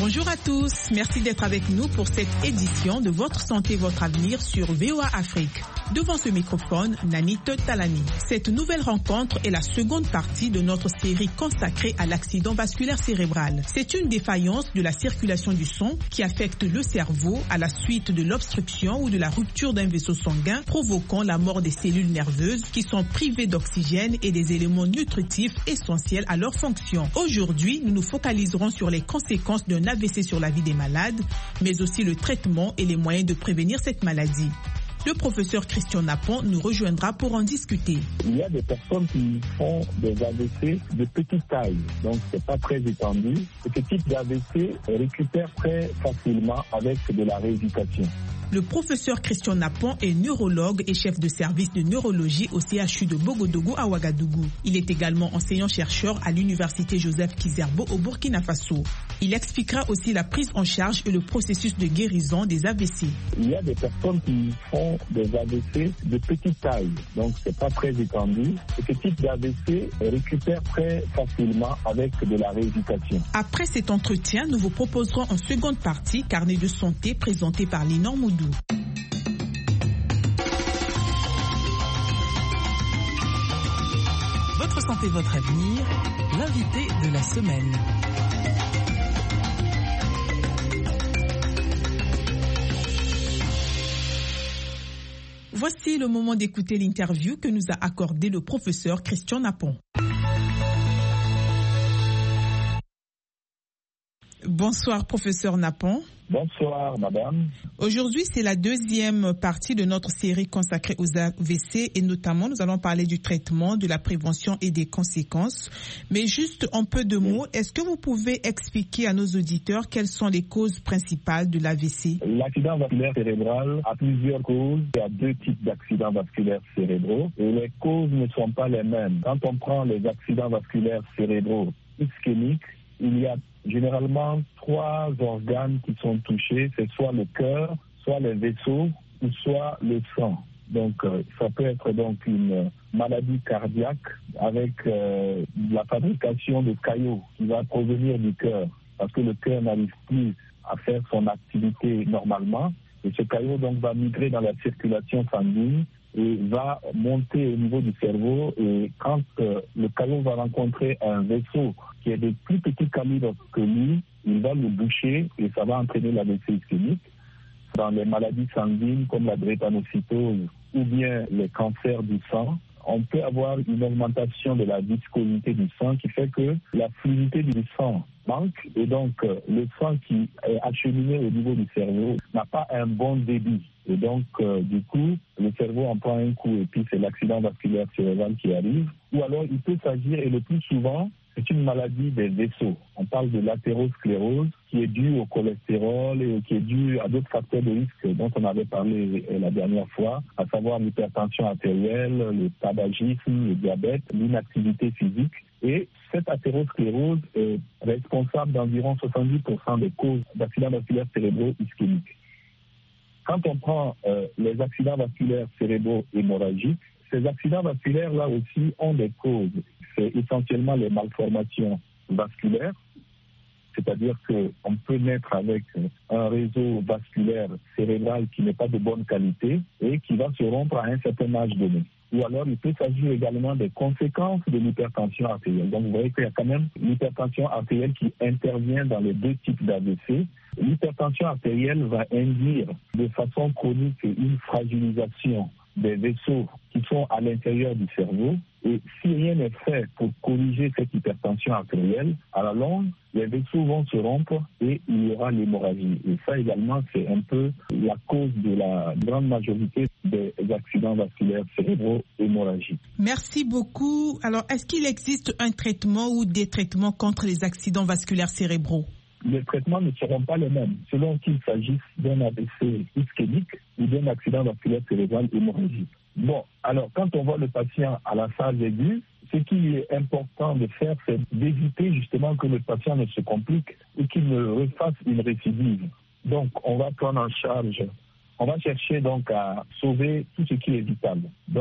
Bonjour à tous, merci d'être avec nous pour cette édition de Votre Santé, Votre Avenir sur VOA Afrique. Devant ce microphone, Nanit Talani. Cette nouvelle rencontre est la seconde partie de notre série consacrée à l'accident vasculaire cérébral. C'est une défaillance de la circulation du sang qui affecte le cerveau à la suite de l'obstruction ou de la rupture d'un vaisseau sanguin, provoquant la mort des cellules nerveuses qui sont privées d'oxygène et des éléments nutritifs essentiels à leur fonction. Aujourd'hui, nous nous focaliserons sur les conséquences d'un AVC sur la vie des malades, mais aussi le traitement et les moyens de prévenir cette maladie. Le professeur Christian Napon nous rejoindra pour en discuter. Il y a des personnes qui font des AVC de petite taille, donc c'est pas très étendu. Ce type d'AVC récupère très facilement avec de la rééducation. Le professeur Christian Napon est neurologue et chef de service de neurologie au CHU de Bogodougou à Ouagadougou. Il est également enseignant-chercheur à l'université Joseph Kizerbo au Burkina Faso. Il expliquera aussi la prise en charge et le processus de guérison des AVC. Il y a des personnes qui font des AVC de petite taille, donc c'est pas très étendu. Ce type d'AVC récupère très facilement avec de la rééducation. Après cet entretien, nous vous proposerons en seconde partie Carnet de santé présenté par Linor Moudou. Votre santé, votre avenir, l'invité de la semaine. Voici le moment d'écouter l'interview que nous a accordé le professeur Christian Napon. Bonsoir, professeur Napon. Bonsoir, madame. Aujourd'hui, c'est la deuxième partie de notre série consacrée aux AVC et notamment, nous allons parler du traitement, de la prévention et des conséquences. Mais juste un peu de mots, est-ce que vous pouvez expliquer à nos auditeurs quelles sont les causes principales de l'AVC? L'accident vasculaire cérébral a plusieurs causes. Il y a deux types d'accidents vasculaires cérébraux et les causes ne sont pas les mêmes. Quand on prend les accidents vasculaires cérébraux ischémiques, il y a généralement 3 organes qui sont touchés, c'est soit le cœur, soit les vaisseaux ou soit le sang. Donc ça peut être donc une maladie cardiaque avec la fabrication de caillots qui va provenir du cœur parce que le cœur n'arrive plus à faire son activité normalement et ce caillot donc va migrer dans la circulation sanguine et va monter au niveau du cerveau et quand le caillot va rencontrer un vaisseau qui est de plus petit calibre que lui, il va le boucher et ça va entraîner l'AVC ischémique. Dans les maladies sanguines comme la drépanocytose ou bien les cancers du sang, on peut avoir une augmentation de la viscosité du sang qui fait que la fluidité du sang manque et donc le sang qui est acheminé au niveau du cerveau n'a pas un bon débit. Et donc, du coup, le cerveau en prend un coup et puis c'est l'accident vasculaire cérébral qui arrive. Ou alors, il peut s'agir, et le plus souvent, c'est une maladie des vaisseaux. On parle de l'athérosclérose qui est due au cholestérol et qui est due à d'autres facteurs de risque dont on avait parlé la dernière fois, à savoir l'hypertension artérielle, le tabagisme, le diabète, l'inactivité physique. Et cette athérosclérose est responsable d'environ 70% des causes d'accidents vasculaires cérébraux ischémiques. Quand on prend les accidents vasculaires cérébraux hémorragiques, ces accidents vasculaires-là aussi ont des causes. C'est essentiellement les malformations vasculaires, c'est-à-dire qu'on peut naître avec un réseau vasculaire cérébral qui n'est pas de bonne qualité et qui va se rompre à un certain âge donné. Ou alors, il peut s'agir également des conséquences de l'hypertension artérielle. Donc, vous voyez qu'il y a quand même l'hypertension artérielle qui intervient dans les deux types d'AVC. L'hypertension artérielle va induire de façon chronique une fragilisation des vaisseaux qui sont à l'intérieur du cerveau. Et si rien n'est fait pour corriger cette hypertension artérielle, à la longue, les vaisseaux vont se rompre et il y aura l'hémorragie. Et ça également, c'est un peu la cause de la grande majorité des accidents vasculaires cérébraux hémorragiques. Merci beaucoup. Alors, est-ce qu'il existe un traitement ou des traitements contre les accidents vasculaires cérébraux? Les traitements ne seront pas les mêmes selon qu'il s'agisse d'un AVC ischémique ou d'un accident vasculaire cérébral hémorragique. Bon, alors quand on voit le patient à la phase aiguë, ce qui est important de faire, c'est d'éviter justement que le patient ne se complique ou qu'il ne refasse une récidive. Donc, on va prendre en charge, on va chercher donc à sauver tout ce qui est vital.